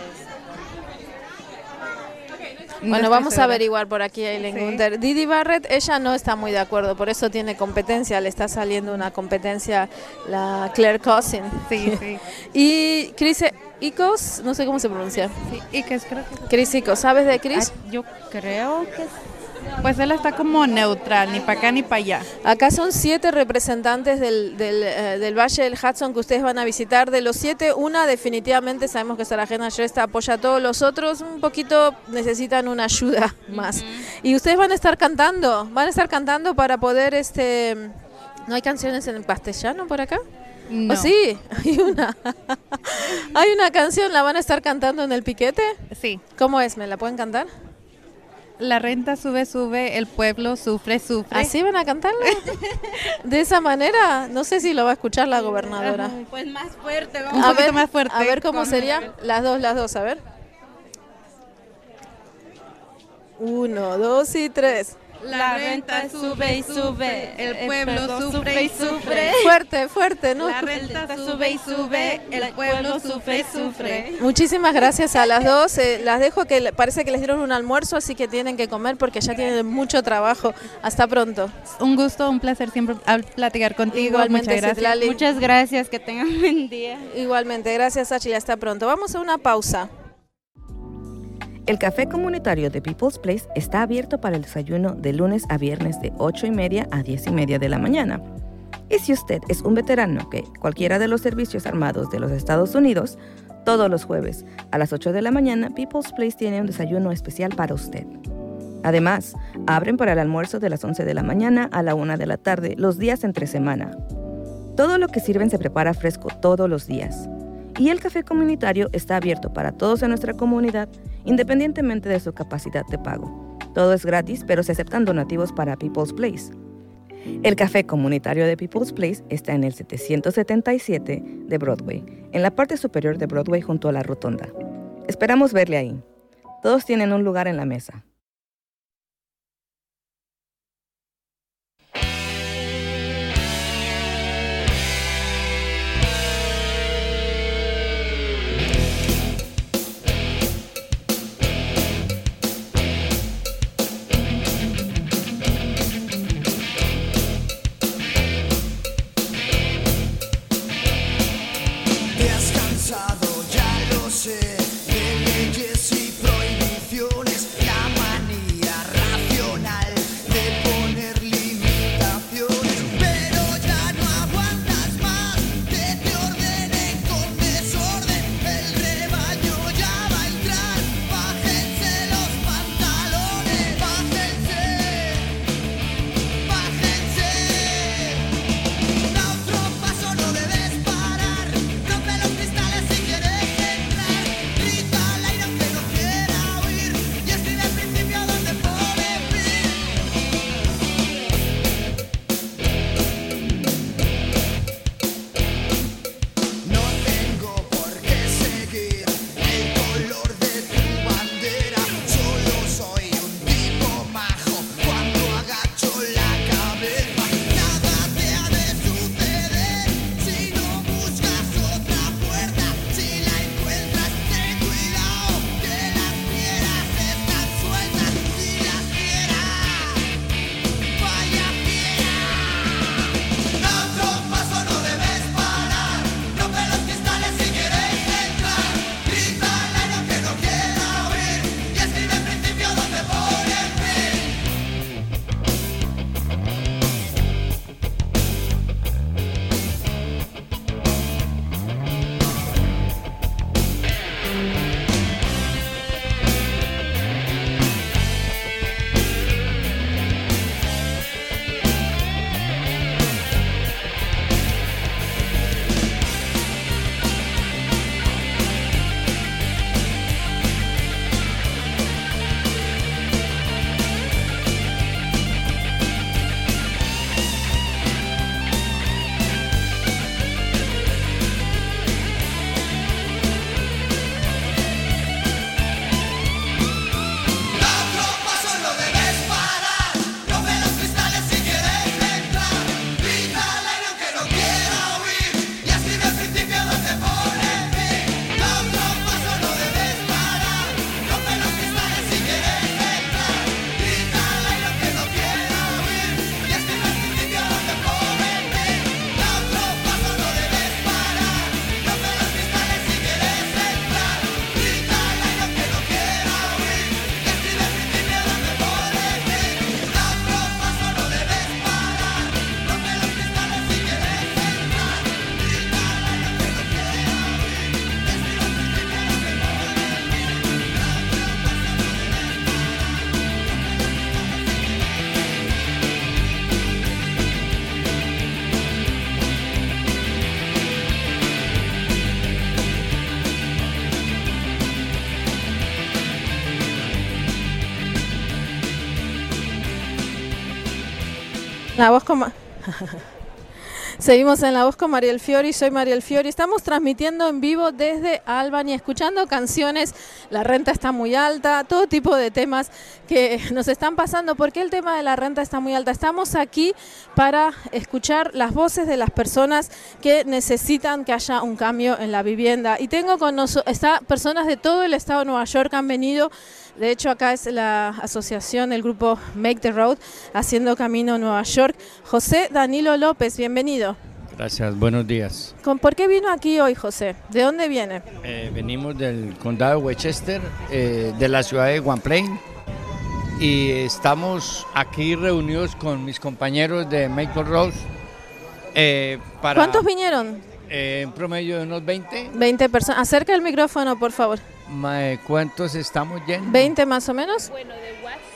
Bueno, vamos a averiguar por aquí a Eileen Gunter. Didi Barrett, ella no está muy de acuerdo, por eso tiene competencia, le está saliendo una competencia la Claire Cousin. Sí. Y Chris Icos, no sé cómo se pronuncia. Sí, Icos, creo que... Chris Icos, ¿sabes de Chris? Yo creo que... Pues él está como neutral, ni para acá ni para allá. Acá son 7 representantes del Valle del Hudson que ustedes van a visitar. De los 7, una definitivamente sabemos que Sarahana Shrestha apoya a todos. Los otros un poquito necesitan una ayuda más. Y ustedes van a estar cantando para poder... ¿No hay canciones en castellano por acá? No. ¿Oh, sí? Hay una. Hay una canción, ¿la van a estar cantando en el piquete? Sí. ¿Cómo es? ¿Me la pueden cantar? La renta sube, el pueblo sufre. ¿Así van a cantarlo? ¿De esa manera? No sé si lo va a escuchar la gobernadora. Pues más fuerte. Un poquito más fuerte. A ver cómo sería. Las dos, a ver. 1, 2 y 3. La renta sube y sube, el pueblo sufre y sufre. Fuerte, ¿no? La renta sube y sube, el pueblo sufre y sufre. Muchísimas gracias a las dos. Las dejo, que parece que les dieron un almuerzo, así que tienen que comer porque ya tienen mucho trabajo. Hasta pronto. Un gusto, un placer siempre platicar contigo. Igualmente, muchas gracias. Citlali. Muchas gracias, que tengan un buen día. Igualmente, gracias, Sachi. Hasta pronto. Vamos a una pausa. El café comunitario de People's Place está abierto para el desayuno de lunes a viernes de 8:30 a 10:30 de la mañana. Y si usted es un veterano que cualquiera de los servicios armados de los Estados Unidos, todos los jueves a las 8 de la mañana, People's Place tiene un desayuno especial para usted. Además, abren para el almuerzo de las 11 de la mañana a la 1 de la tarde los días entre semana. Todo lo que sirven se prepara fresco todos los días. Y el café comunitario está abierto para todos en nuestra comunidad, independientemente de su capacidad de pago. Todo es gratis, pero se aceptan donativos para People's Place. El café comunitario de People's Place está en el 777 de Broadway, en la parte superior de Broadway junto a la rotonda. Esperamos verle ahí. Todos tienen un lugar en la mesa. Te has cansado, ya lo sé, de leyes y prohibiciones, la manía racional de poner limitaciones, pero ya no aguantas más que te ordenen con desorden, el rebaño ya va a entrar, bájense los pantalones, bájense, bájense, da otro paso, no debes parar, rompe los cristales si quieres entrar, grita al aire aunque no quiera oír, y escribe al principio donde pone fin. No tengo por qué seguir el color de tu bandera, solo soy un tipo majo cuando agacho la cabeza, nada te ha de suceder si no buscas otra puerta, si la encuentras ten cuidado que las fieras están sueltas, si las fieras, vaya fiera, da otro paso, no debes parar, rompe los cristales si quieres entrar, grita al aire aunque no quiera oír, y escribe al principio donde pone fin. Da otro paso, no debes parar, rompe los cristales si quieres entrar, grita al aire aunque no quiera oír, y escribe al principio donde pone fin. Da otro paso, no debes parar, rompe los cristales si quieres entrar, grita al aire aunque no quiera oír, y escribe al principio donde pone fin. Da otro paso, no debes parar, rompe los cristales si quieres entrar, grita al aire aunque no quiera oír, y escribe al principio donde pone fin. Da otro paso, no debes parar, rompe los cristales si quieres entrar, grita al aire aunque no quiera oír, y escribe al principio donde pone fin. La voz con Seguimos en La Voz con Mariel Fiori, soy Mariel Fiori. Estamos transmitiendo en vivo desde Albany, escuchando canciones, la renta está muy alta, todo tipo de temas que nos están pasando. ¿Por qué el tema de la renta está muy alta? Estamos aquí para escuchar las voces de las personas que necesitan que haya un cambio en la vivienda. Y tengo con nosotros personas de todo el estado de Nueva York han venido. De hecho, acá es la asociación, el grupo Make the Road, Haciendo Camino Nueva York. José Danilo López, bienvenido. Gracias, buenos días. ¿Por qué vino aquí hoy, José? ¿De dónde viene? Venimos del condado de Westchester, de la ciudad de Gwynplaine, y estamos aquí reunidos con mis compañeros de Make the Road. ¿Cuántos vinieron? En promedio de unos 20. 20 personas. Acerca el micrófono, por favor. ¿Cuántos estamos yendo? 20 más o menos. Bueno, de West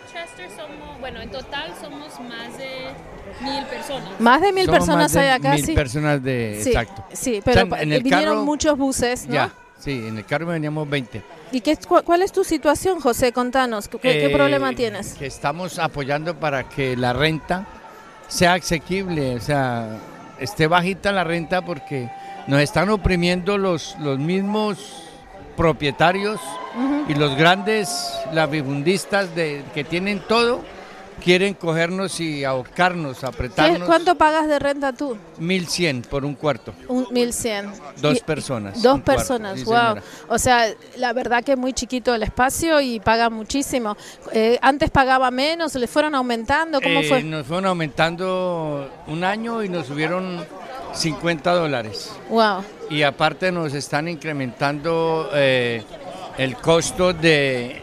Westchester somos, bueno, en total somos más de 1,000 personas. Más de 1,000 Somos personas más de hay acá, 1,000 sí. personas de, Sí, exacto. sí, pero O sea, en el vinieron carro- muchos buses, ¿no? Ya, sí, en el carro veníamos 20. ¿Y cuál es tu situación, José? Contanos, ¿qué problema tienes? Que estamos apoyando para que la renta sea asequible, o sea, esté bajita la renta porque nos están oprimiendo los mismos propietarios y los grandes labifundistas que tienen todo, quieren cogernos y ahorcarnos, apretarnos. ¿Cuánto pagas de renta tú? 1,100 por un cuarto. 1,100. Dos personas. Dos un cuarto, personas, sí, wow. señora. O sea, la verdad que es muy chiquito el espacio y paga muchísimo. Antes pagaba menos, le fueron aumentando, ¿cómo fue? Nos fueron aumentando un año y nos subieron $50. Wow. Y aparte nos están incrementando el costo de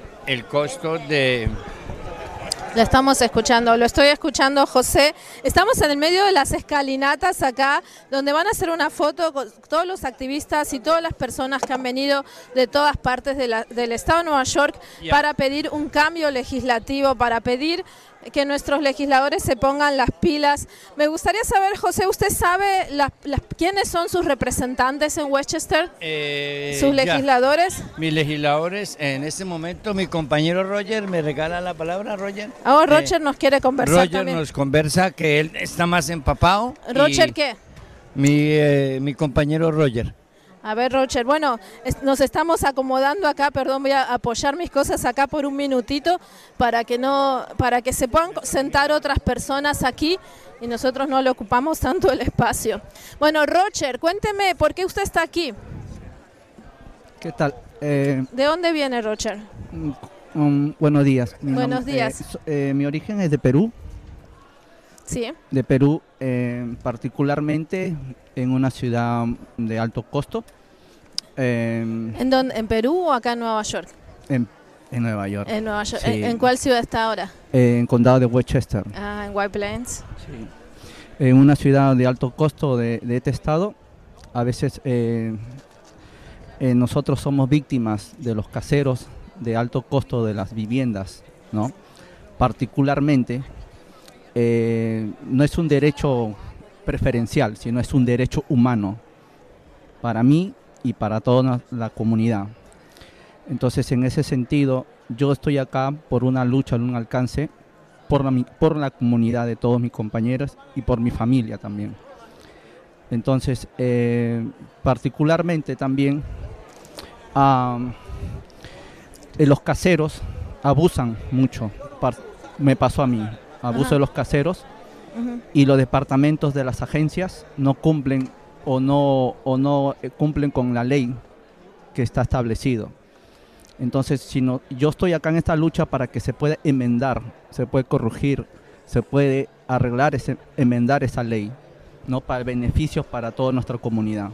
Lo estamos escuchando, lo estoy escuchando, José. Estamos en el medio de las escalinatas acá, donde van a hacer una foto con todos los activistas y todas las personas que han venido de todas partes del estado de Nueva York para pedir un cambio legislativo, para pedir que nuestros legisladores se pongan las pilas. Me gustaría saber, José, ¿usted sabe quiénes son sus representantes en Westchester? ¿Sus legisladores? Mis legisladores, en este momento mi compañero Roger me regala la palabra, Roger. Oh, Roger nos quiere conversar Roger también. nos conversa que él está más empapado. ¿Roger y qué? Mi compañero Roger. A ver, Roger, bueno, nos estamos acomodando acá, perdón, voy a apoyar mis cosas acá por un minutito para que se puedan sentar otras personas aquí y nosotros no le ocupamos tanto el espacio. Bueno, Roger, cuénteme, ¿por qué usted está aquí? ¿Qué tal? ¿De dónde viene, Roger? Buenos días. Buenos días. Mi origen es de Perú. Sí. De Perú, particularmente en una ciudad de alto costo. ¿En dónde? ¿En Perú o acá en Nueva York? En Nueva York. En Nueva York. Sí. ¿En cuál ciudad está ahora? En condado de Westchester. Ah, en White Plains. Sí. En una ciudad de alto costo de este estado. A veces nosotros somos víctimas de los caseros de alto costo de las viviendas, ¿no? Particularmente, no es un derecho preferencial, sino es un derecho humano para mí y para toda la comunidad. Entonces, en ese sentido, yo estoy acá por una lucha, un alcance, por la comunidad de todos mis compañeros y por mi familia también. Entonces, particularmente también, los caseros abusan mucho. Me pasó a mí, abuso de los caseros. Y los departamentos de las agencias no cumplen o no cumplen con la ley que está establecido. Entonces, yo estoy acá en esta lucha para que se pueda enmendar, se puede corregir, se puede arreglar, enmendar esa ley, ¿no? Para beneficios para toda nuestra comunidad.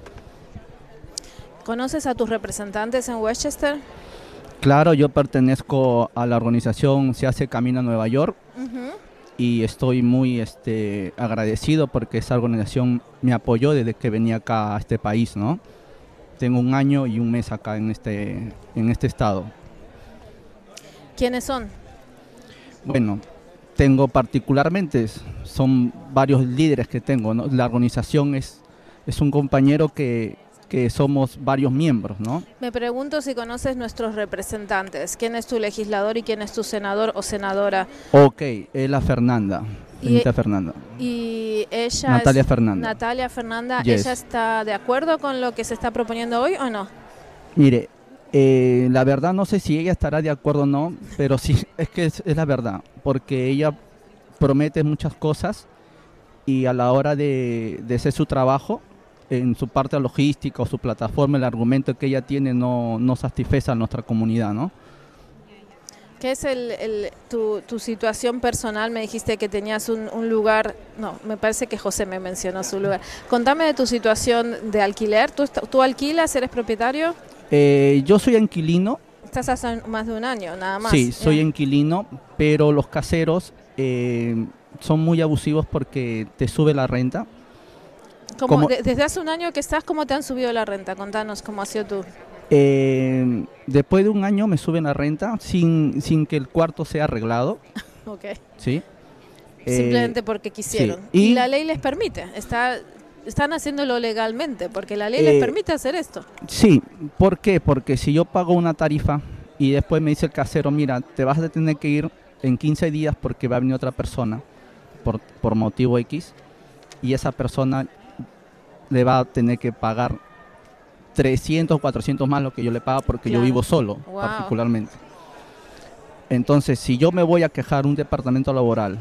¿Conoces a tus representantes en Westchester? Claro, yo pertenezco a la organización Se Hace Camino a Nueva York. Y estoy muy agradecido porque esa organización me apoyó desde que venía acá a este país, ¿no? Tengo 1 año y 1 mes acá en este estado. ¿Quiénes son? Bueno, tengo particularmente, son varios líderes que tengo, ¿no? La organización es un compañero que somos varios miembros, ¿no? Me pregunto si conoces nuestros representantes. ¿Quién es tu legislador y quién es tu senador o senadora? Ok, es la Fernanda. Fernanda. Y ella Natalia es Fernanda. Natalia Fernanda. Yes. ¿Ella está de acuerdo con lo que se está proponiendo hoy o no? Mire, la verdad no sé si ella estará de acuerdo o no, pero sí, es que es la verdad, porque ella promete muchas cosas y a la hora de hacer su trabajo, en su parte logística o su plataforma, el argumento que ella tiene no satisface a nuestra comunidad, ¿no? ¿Qué es tu situación personal? Me dijiste que tenías un lugar, no, me parece que José me mencionó su lugar. Contame de tu situación de alquiler. ¿Tú alquilas? ¿Eres propietario? Yo soy inquilino. Estás hace más de 1 año, nada más. Sí, soy inquilino, pero los caseros son muy abusivos porque te sube la renta. Desde hace 1 año que estás, ¿cómo te han subido la renta? Contanos cómo ha sido tú. Después de un año me suben la renta sin que el cuarto sea arreglado. Ok. ¿Sí? Simplemente porque quisieron. Sí. Y la ley les permite. Están haciéndolo legalmente porque la ley les permite hacer esto. Sí, ¿por qué? Porque si yo pago una tarifa y después me dice el casero, mira, te vas a tener que ir en 15 días porque va a venir otra persona por motivo X, y esa persona le va a tener que pagar 300 o 400 más lo que yo le pago porque yo vivo solo, particularmente. Entonces, si yo me voy a quejar un departamento laboral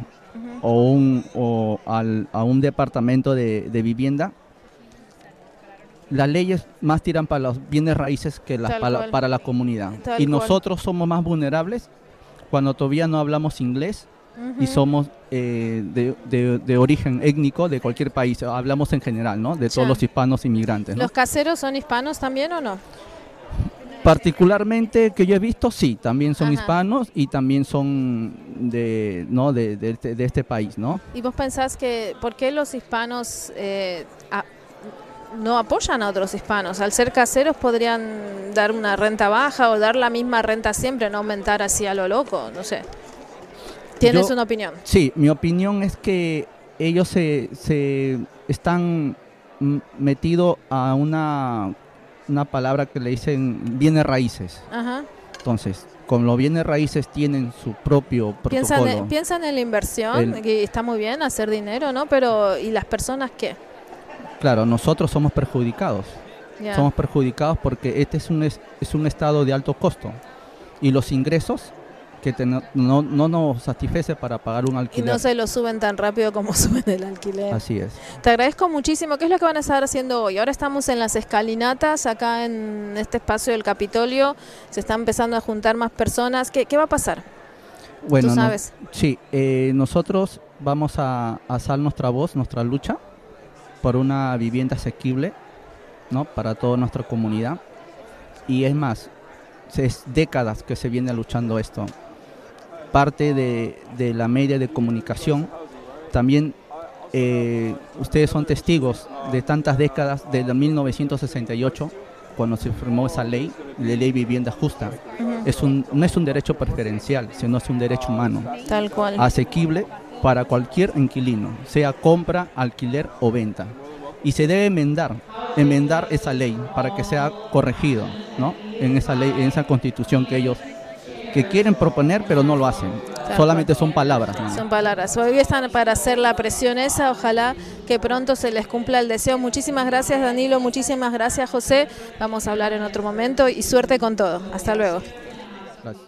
a un departamento de vivienda, las leyes más tiran para los bienes raíces que para la comunidad. Y nosotros somos más vulnerables cuando todavía no hablamos inglés y somos de origen étnico de cualquier país. Hablamos en general, ¿no? De todos los hispanos inmigrantes, ¿no? ¿Los caseros son hispanos también o no? Particularmente que yo he visto, sí, también son hispanos y también son de este país, ¿no? ¿Y vos pensás que por qué los hispanos no apoyan a otros hispanos? Al ser caseros podrían dar una renta baja o dar la misma renta siempre, no aumentar así a lo loco, no sé. ¿Tienes una opinión? Sí, mi opinión es que ellos se están metidos a una palabra que le dicen bienes raíces. Ajá. Entonces, con los bienes raíces tienen su propio protocolo. Piensan en la inversión, que está muy bien hacer dinero, ¿no? Pero ¿y las personas qué? Claro, nosotros somos perjudicados. Yeah. Somos perjudicados porque este es un estado de alto costo y los ingresos que no nos satisface para pagar un alquiler. Y no se lo suben tan rápido como suben el alquiler. Así es. Te agradezco muchísimo. ¿Qué es lo que van a estar haciendo hoy? Ahora estamos en las escalinatas, acá en este espacio del Capitolio. Se están empezando a juntar más personas. ¿Qué va a pasar? Bueno, ¿tú sabes? Nosotros vamos a alzar nuestra voz, nuestra lucha por una vivienda asequible, ¿no? Para toda nuestra comunidad. Y es más, es décadas que se viene luchando esto. Parte de la media de comunicación, también ustedes son testigos de tantas décadas, desde 1968, cuando se firmó esa ley, la ley vivienda justa. No es un derecho preferencial, sino es un derecho humano. Tal cual. Asequible para cualquier inquilino, sea compra, alquiler o venta. Y se debe enmendar esa ley para que sea corregido, ¿no? En esa ley, en esa constitución que ellos quieren proponer, pero no lo hacen. Solamente son palabras, ¿no? Son palabras. Hoy están para hacer la presión esa. Ojalá que pronto se les cumpla el deseo. Muchísimas gracias, Danilo. Muchísimas gracias, José. Vamos a hablar en otro momento y suerte con todo. Hasta luego. Gracias.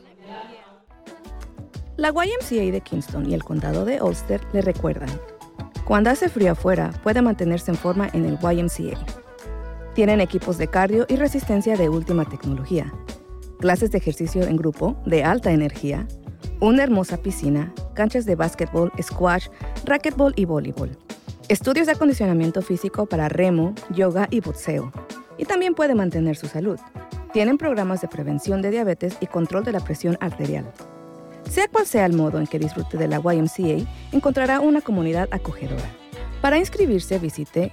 La YMCA de Kingston y el condado de Ulster le recuerdan: cuando hace frío afuera, puede mantenerse en forma en el YMCA. Tienen equipos de cardio y resistencia de última tecnología, clases de ejercicio en grupo de alta energía, una hermosa piscina, canchas de básquetbol, squash, racquetball y voleibol, estudios de acondicionamiento físico para remo, yoga y boxeo. Y también puede mantener su salud. Tienen programas de prevención de diabetes y control de la presión arterial. Sea cual sea el modo en que disfrute de la YMCA, encontrará una comunidad acogedora. Para inscribirse, visite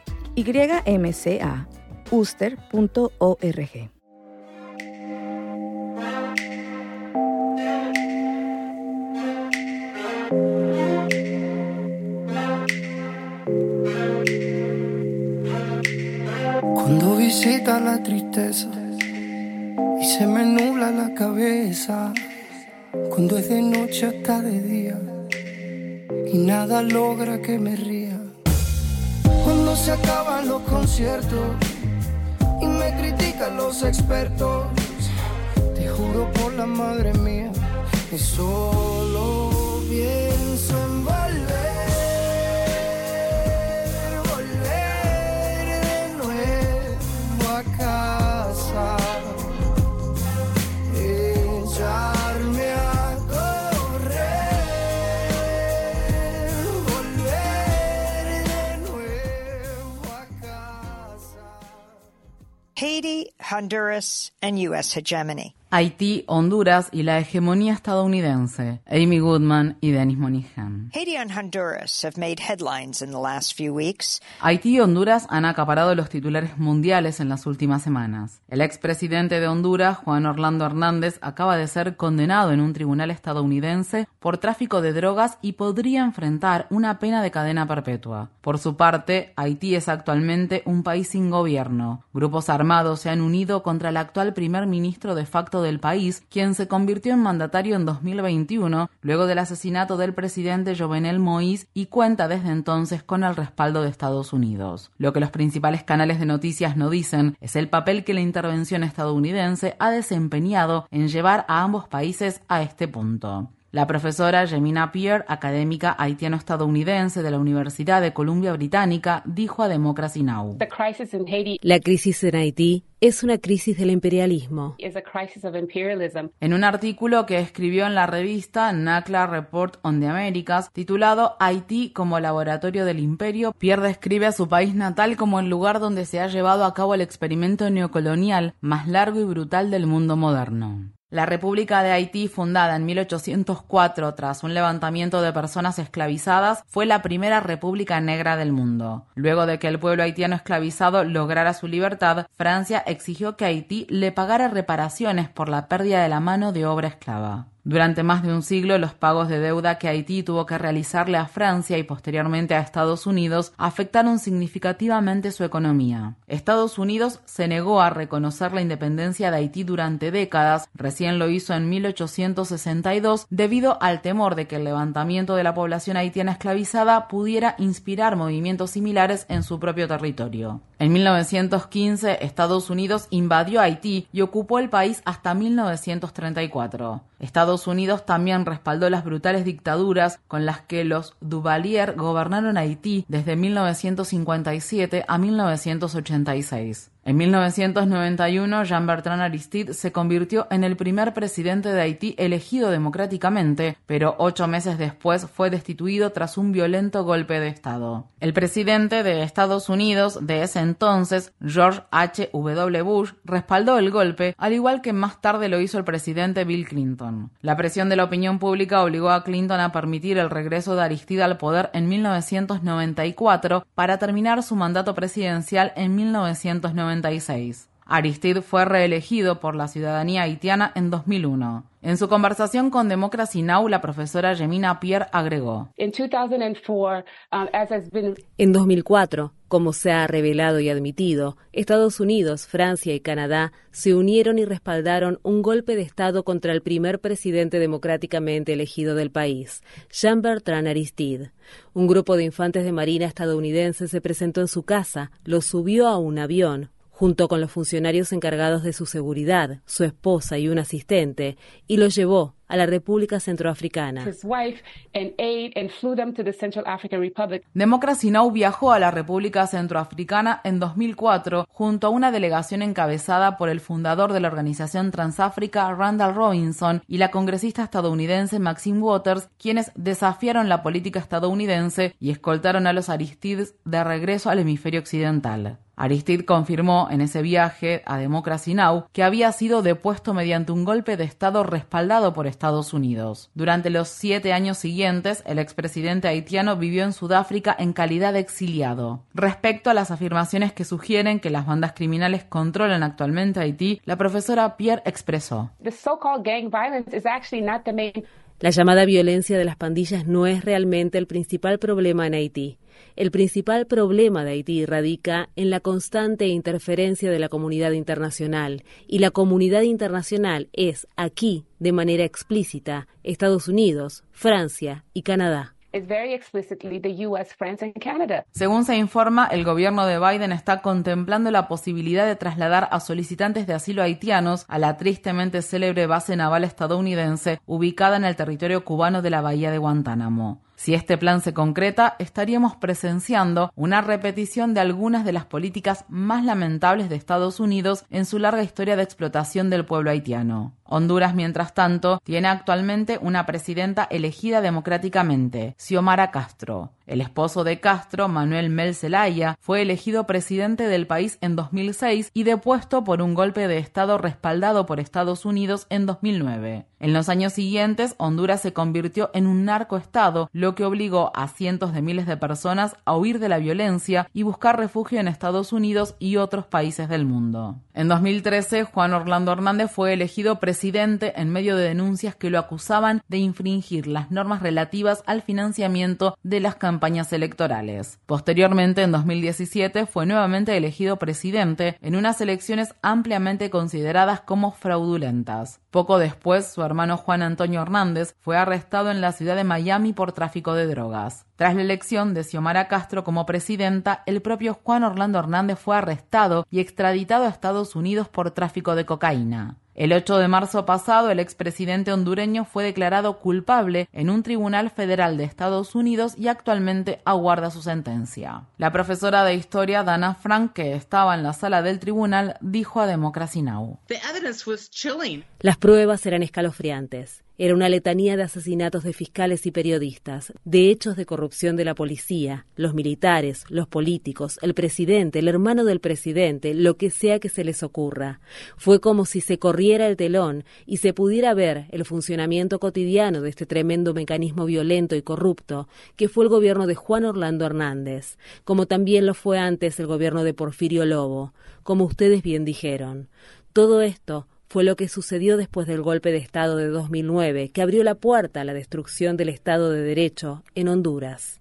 ymcauster.org. Cuando visita la tristeza y se me nubla la cabeza, cuando es de noche hasta de día y nada logra que me ría, cuando se acaban los conciertos y me critican los expertos, te juro por la madre mía que solo pienso en volver de nuevo a casa, echarme a correr, volver de nuevo a casa. Haiti, Honduras, and U.S. hegemony. Haití, Honduras y la hegemonía estadounidense. Amy Goodman y Dennis Monihan. Haiti and Honduras have made headlines in the last few weeks. Haití y Honduras han acaparado los titulares mundiales en las últimas semanas. El expresidente de Honduras, Juan Orlando Hernández, acaba de ser condenado en un tribunal estadounidense por tráfico de drogas y podría enfrentar una pena de cadena perpetua. Por su parte, Haití es actualmente un país sin gobierno. Grupos armados se han unido contra el actual primer ministro de facto del país, quien se convirtió en mandatario en 2021, luego del asesinato del presidente Jovenel Moïse, y cuenta desde entonces con el respaldo de Estados Unidos. Lo que los principales canales de noticias no dicen es el papel que la intervención estadounidense ha desempeñado en llevar a ambos países a este punto. La profesora Jemina Pierre, académica haitiano-estadounidense de la Universidad de Columbia Británica, dijo a Democracy Now! La crisis en Haití es una crisis del imperialismo. En un artículo que escribió en la revista NACLA Report on the Americas, titulado Haití como laboratorio del imperio, Pierre describe a su país natal como el lugar donde se ha llevado a cabo el experimento neocolonial más largo y brutal del mundo moderno. La República de Haití, fundada en 1804 tras un levantamiento de personas esclavizadas, fue la primera república negra del mundo. Luego de que el pueblo haitiano esclavizado lograra su libertad, Francia exigió que Haití le pagara reparaciones por la pérdida de la mano de obra esclava. Durante más de un siglo, los pagos de deuda que Haití tuvo que realizarle a Francia y posteriormente a Estados Unidos afectaron significativamente su economía. Estados Unidos se negó a reconocer la independencia de Haití durante décadas, recién lo hizo en 1862, debido al temor de que el levantamiento de la población haitiana esclavizada pudiera inspirar movimientos similares en su propio territorio. En 1915, Estados Unidos invadió Haití y ocupó el país hasta 1934. Estados Unidos también respaldó las brutales dictaduras con las que los Duvalier gobernaron Haití desde 1957 a 1986. En 1991, Jean-Bertrand Aristide se convirtió en el primer presidente de Haití elegido democráticamente, pero 8 meses después fue destituido tras un violento golpe de Estado. El presidente de Estados Unidos de ese entonces, George H.W. Bush, respaldó el golpe, al igual que más tarde lo hizo el presidente Bill Clinton. La presión de la opinión pública obligó a Clinton a permitir el regreso de Aristide al poder en 1994 para terminar su mandato presidencial en 1996. Aristide fue reelegido por la ciudadanía haitiana en 2001. En su conversación con Democracy Now!, la profesora Jemina Pierre agregó: En 2004, como se ha revelado y admitido, Estados Unidos, Francia y Canadá se unieron y respaldaron un golpe de Estado contra el primer presidente democráticamente elegido del país, Jean-Bertrand Aristide. Un grupo de infantes de marina estadounidenses se presentó en su casa, lo subió a un avión, junto con los funcionarios encargados de su seguridad, su esposa y un asistente, y lo llevó a la República Centroafricana. Democracy Now! Viajó a la República Centroafricana en 2004 junto a una delegación encabezada por el fundador de la organización Transáfrica, Randall Robinson, y la congresista estadounidense Maxine Waters, quienes desafiaron la política estadounidense y escoltaron a los Aristides de regreso al hemisferio occidental. Aristide confirmó en ese viaje a Democracy Now! Que había sido depuesto mediante un golpe de Estado respaldado por Estados Unidos. Durante los 7 años siguientes, el expresidente haitiano vivió en Sudáfrica en calidad de exiliado. Respecto a las afirmaciones que sugieren que las bandas criminales controlan actualmente Haití, la profesora Pierre expresó: La llamada violencia de las pandillas no es realmente el principal problema en Haití. El principal problema de Haití radica en la constante interferencia de la comunidad internacional, y la comunidad internacional es, aquí, de manera explícita, Estados Unidos, Francia y Canadá. Según se informa, el gobierno de Biden está contemplando la posibilidad de trasladar a solicitantes de asilo haitianos a la tristemente célebre base naval estadounidense ubicada en el territorio cubano de la bahía de Guantánamo. Si este plan se concreta, estaríamos presenciando una repetición de algunas de las políticas más lamentables de Estados Unidos en su larga historia de explotación del pueblo haitiano. Honduras, mientras tanto, tiene actualmente una presidenta elegida democráticamente, Xiomara Castro. El esposo de Castro, Manuel Mel Zelaya, fue elegido presidente del país en 2006 y depuesto por un golpe de Estado respaldado por Estados Unidos en 2009. En los años siguientes, Honduras se convirtió en un narcoestado, lo que obligó a cientos de miles de personas a huir de la violencia y buscar refugio en Estados Unidos y otros países del mundo. En 2013, Juan Orlando Hernández fue elegido presidente en medio de denuncias que lo acusaban de infringir las normas relativas al financiamiento de las campañas electorales. Posteriormente, en 2017, fue nuevamente elegido presidente en unas elecciones ampliamente consideradas como fraudulentas. Poco después, su hermano Juan Antonio Hernández fue arrestado en la ciudad de Miami por tráfico de drogas. Tras la elección de Xiomara Castro como presidenta, el propio Juan Orlando Hernández fue arrestado y extraditado a Estados Unidos por tráfico de cocaína. El 8 de marzo pasado, el expresidente hondureño fue declarado culpable en un tribunal federal de Estados Unidos y actualmente aguarda su sentencia. La profesora de historia Dana Frank, que estaba en la sala del tribunal, dijo a Democracy Now! Las pruebas eran escalofriantes. Era una letanía de asesinatos de fiscales y periodistas, de hechos de corrupción de la policía, los militares, los políticos, el presidente, el hermano del presidente, lo que sea que se les ocurra. Fue como si se corriera el telón y se pudiera ver el funcionamiento cotidiano de este tremendo mecanismo violento y corrupto que fue el gobierno de Juan Orlando Hernández, como también lo fue antes el gobierno de Porfirio Lobo, como ustedes bien dijeron. Todo esto fue lo que sucedió después del golpe de Estado de 2009, que abrió la puerta a la destrucción del Estado de Derecho en Honduras.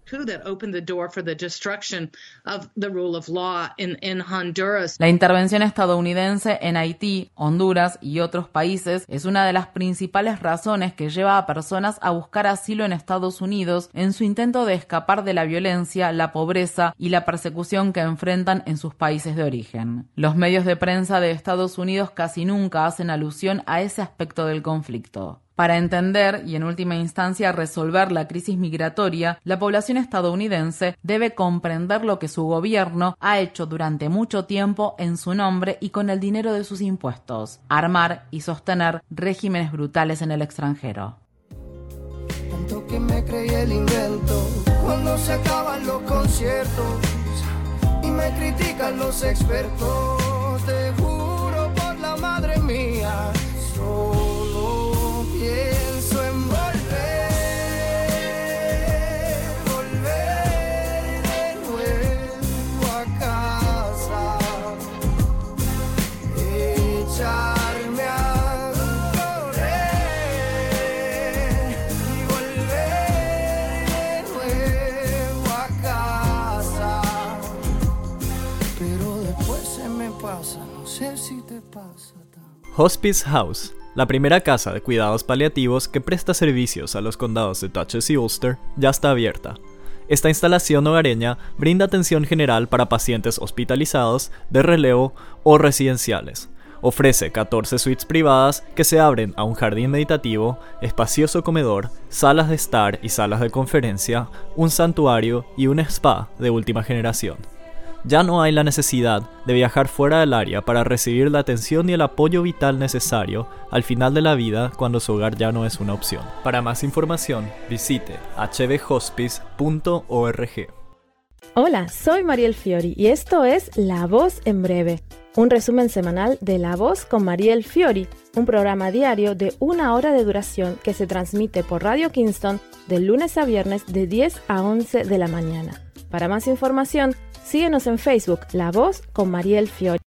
La intervención estadounidense en Haití, Honduras y otros países es una de las principales razones que lleva a personas a buscar asilo en Estados Unidos en su intento de escapar de la violencia, la pobreza y la persecución que enfrentan en sus países de origen. Los medios de prensa de Estados Unidos casi nunca hacen alusión a ese aspecto del conflicto. Para entender y en última instancia resolver la crisis migratoria, la población estadounidense debe comprender lo que su gobierno ha hecho durante mucho tiempo en su nombre y con el dinero de sus impuestos: armar y sostener regímenes brutales en el extranjero. Tanto que me creí el invento cuando se acaban los conciertos y me critican los expertos. Te juro por la madre mía, solo pienso en volver de nuevo a casa, echarme a correr y volver de nuevo a casa. Pero después se me pasa, no sé si te pasa. Hospice House, la primera casa de cuidados paliativos que presta servicios a los condados de Dutchess y Ulster, ya está abierta. Esta instalación hogareña brinda atención general para pacientes hospitalizados, de relevo o residenciales. Ofrece 14 suites privadas que se abren a un jardín meditativo, espacioso comedor, salas de estar y salas de conferencia, un santuario y un spa de última generación. Ya no hay la necesidad de viajar fuera del área para recibir la atención y el apoyo vital necesario al final de la vida cuando su hogar ya no es una opción. Para más información, visite hvhospice.org. Hola, soy Mariel Fiori y esto es La Voz en Breve, un resumen semanal de La Voz con Mariel Fiori, un programa diario de 1 hora de duración que se transmite por Radio Kingston de lunes a viernes de 10 a 11 de la mañana. Para más información, síguenos en Facebook, La Voz con Mariel Fiori.